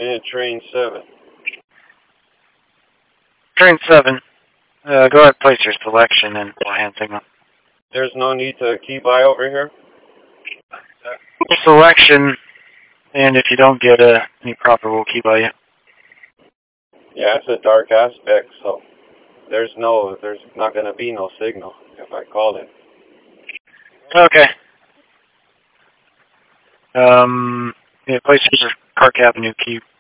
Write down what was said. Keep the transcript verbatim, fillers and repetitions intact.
And train seven. Train seven. Uh, go ahead, place your selection and hand signal. There's no need to key by over here? Selection, and if you don't get uh, any proper, we'll key by you. Yeah, it's a dark aspect, so there's no, there's not going to be no signal if I call it. Okay. Um, yeah, place your Park Avenue key